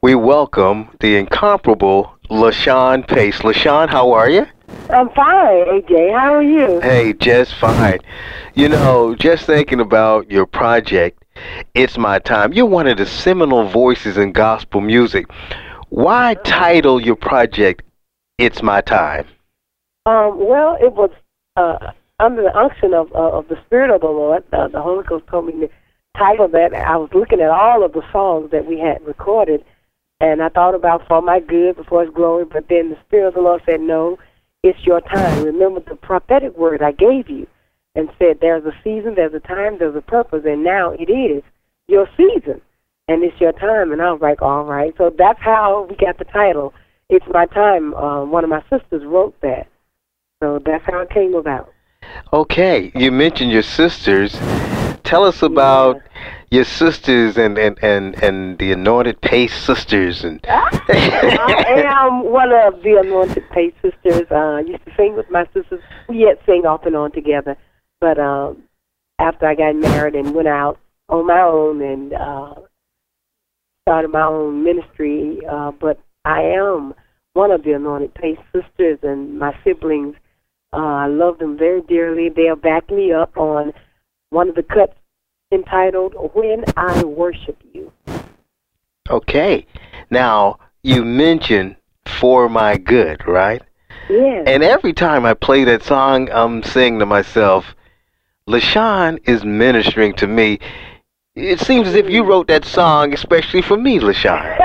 we welcome the incomparable LaShawn Pace. LaShawn, how are you? I'm fine, AJ. How are you? Hey, just fine. Just thinking about your project, It's My Time. You're one of the seminal voices in gospel music. Why title your project It's My Time? Well, it was under the unction of the Spirit of the Lord. The Holy Ghost told me to title that. I was looking at all of the songs that we had recorded, and I thought about For My Good, Before His Glory, but then the Spirit of the Lord said, no, it's your time. Remember the prophetic word I gave you and said there's a season, there's a time, there's a purpose, and now it is your season, and it's your time. And I was like, all right. So that's how we got the title, It's My Time. One of my sisters wrote that. So that's how it came about. Okay, you mentioned your sisters. Tell us about your sisters and the Anointed Pace sisters. And I am one of the Anointed Pace sisters. I used to sing with my sisters. We yet sing off and on together. But after I got married and went out on my own and started my own ministry, but I am one of the Anointed Pace sisters, and my siblings, I love them very dearly. They'll back me up on one of the cuts entitled When I Worship You. Okay. Now, you mentioned For My Good, right? Yes. And every time I play that song, I'm saying to myself, LaShawn is ministering to me. It seems as if you wrote that song especially for me, LaShawn.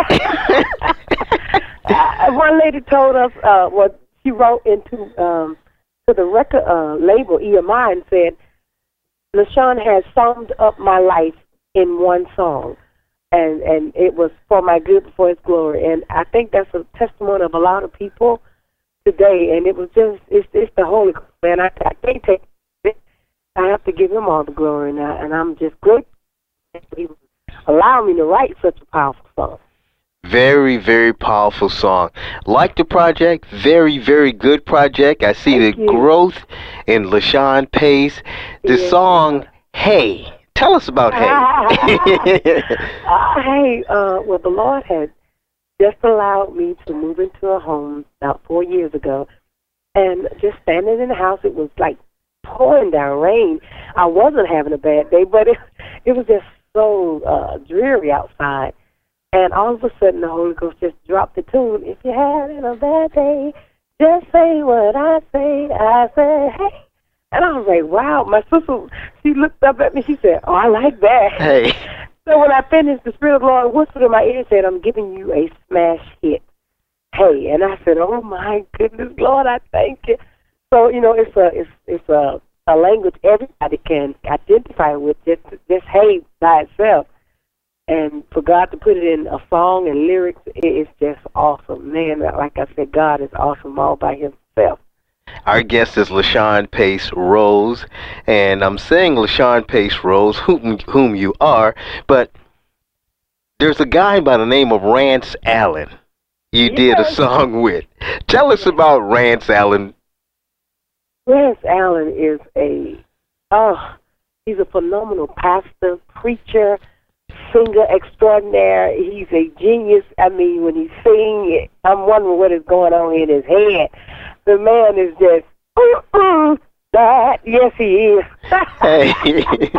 One lady told us what she wrote into to the record label EMI and said, LaShawn has summed up my life in one song, and it was For My Good, Before His Glory. And I think that's a testimony of a lot of people today, and it was just, it's the Holy Ghost, man. I can't take it. I have to give him all the glory, and I'm just grateful that he allowed me to write such a powerful song. Very, very powerful song. Like the project, very, very good project. I see Thank the you. growth in LaShawn Pace. The song, Hey. Tell us about Hey. Hey, well, the Lord had just allowed me to move into a home about 4 years ago, and just standing in the house, it was like pouring down rain. I wasn't having a bad day, but it was just so dreary outside. And all of a sudden, the Holy Ghost just dropped the tune. If you're having a bad day, just say what I say. I said, hey. And I was like, wow. My sister, she looked up at me. She said, oh, I like that. Hey. So when I finished, the Spirit of the Lord whispered in my ear and said, I'm giving you a smash hit. Hey. And I said, oh, my goodness, Lord, I thank you. So, it's a language everybody can identify with, just hey by itself. And for God to put it in a song and lyrics, it's just awesome. Man, like I said, God is awesome all by himself. Our guest is LaShawn Pace Rose, and I'm saying LaShawn Pace Rose, whom you are, but there's a guy by the name of Rance Allen you did a song with. Tell us about Rance Allen. Rance Allen is he's a phenomenal pastor, preacher, singer extraordinaire. He's a genius. I mean, when he sings, I'm wondering what is going on in his head. The man is just, that. Yes, he is. Hey.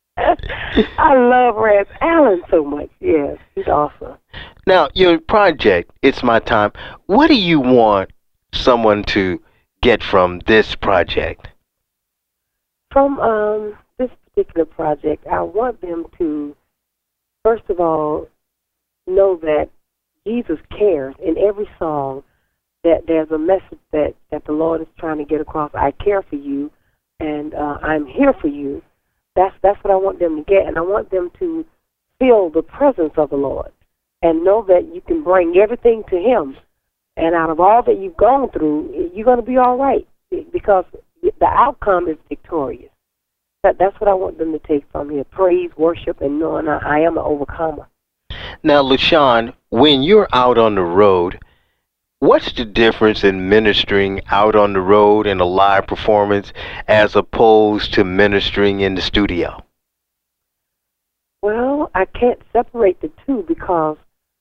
I love Rance Allen so much. Yes, he's awesome. Now, your project, It's My Time, what do you want someone to get from this project? From this particular project, I want them to, first of all, know that Jesus cares in every song, that there's a message that the Lord is trying to get across. I care for you, and I'm here for you. That's what I want them to get, and I want them to feel the presence of the Lord and know that you can bring everything to him. And out of all that you've gone through, you're going to be all right because the outcome is victorious. That's what I want them to take from here, praise, worship, and knowing I am an overcomer. Now, LaShawn, when you're out on the road, what's the difference in ministering out on the road in a live performance as opposed to ministering in the studio? Well, I can't separate the two because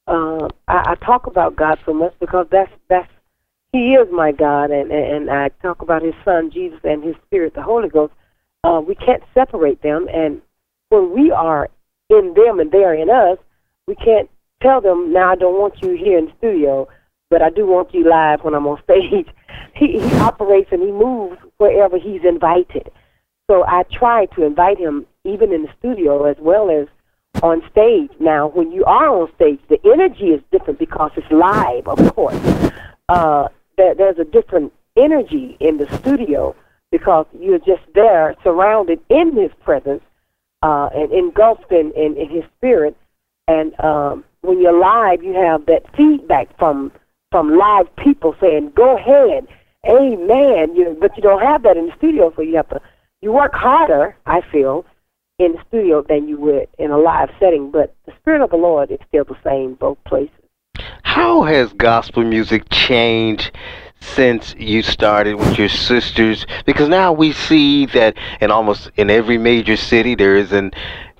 I talk about God so much because that's He is my God, and I talk about His Son Jesus and His Spirit, the Holy Ghost. We can't separate them, and when we are in them and they are in us, we can't tell them, now I don't want you here in the studio, but I do want you live when I'm on stage. He operates and he moves wherever he's invited. So I try to invite him even in the studio as well as on stage. Now, when you are on stage, the energy is different because it's live, of course. There's a different energy in the studio because you're just there, surrounded in his presence and engulfed in his spirit. And when you're live, you have that feedback from live people saying, go ahead, amen. But you don't have that in the studio, so you work harder, I feel, in the studio than you would in a live setting. But the Spirit of the Lord is still the same both places. How has gospel music changed since you started with your sisters? Because now we see that almost in every major city there is an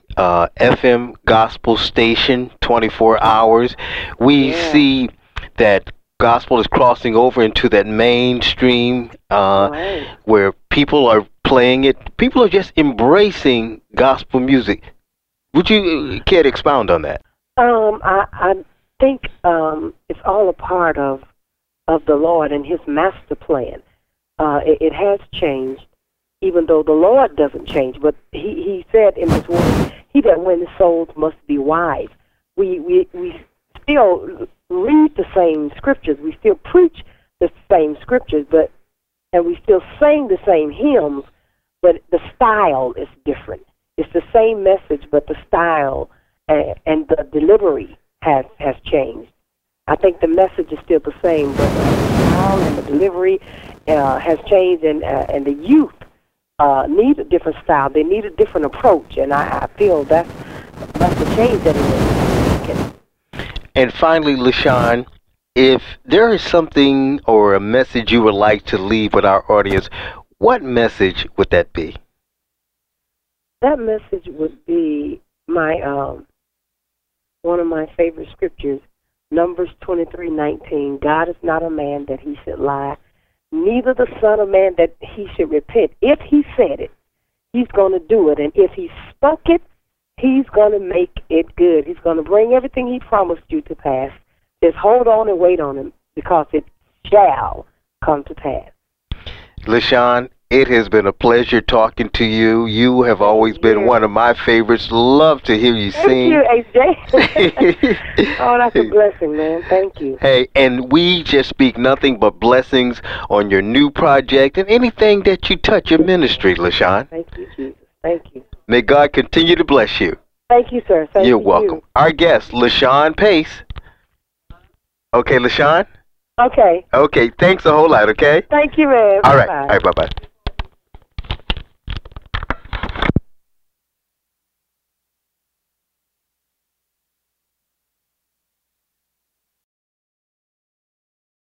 FM gospel station 24 hours. We see that gospel is crossing over into that mainstream where people are playing it. People are just embracing gospel music. Would you care to expound on that? I think it's all a part of the Lord and His master plan. It has changed, even though the Lord doesn't change. But He said in His word, "He that wins souls must be wise." We still read the same scriptures. We still preach the same scriptures, and we still sing the same hymns, but the style is different. It's the same message, but the style and the delivery has changed. I think the message is still the same, but the style and the delivery has changed, and the youth need a different style. They need a different approach, and I feel that's the change that it is. And finally, LaShawn, if there is something or a message you would like to leave with our audience, what message would that be? That message would be my one of my favorite scriptures, Numbers 23:19. God is not a man that he should lie, neither the son of man that he should repent. If he said it, he's going to do it. And if he spoke it, he's going to make it good. He's going to bring everything he promised you to pass. Just hold on and wait on him, because it shall come to pass. LaShawn, it has been a pleasure talking to you. You have always been one of my favorites. Love to hear you sing. Thank you, AJ. Oh, that's a blessing, man. Thank you. Hey, and we just speak nothing but blessings on your new project and anything that you touch, your ministry, LaShawn. Thank you, Jesus. Thank you. May God continue to bless you. Thank you, sir. You're welcome. Our guest, LaShawn Pace. Okay, LaShawn? Okay. Okay, thanks a whole lot, okay? Thank you, man. All right, bye-bye.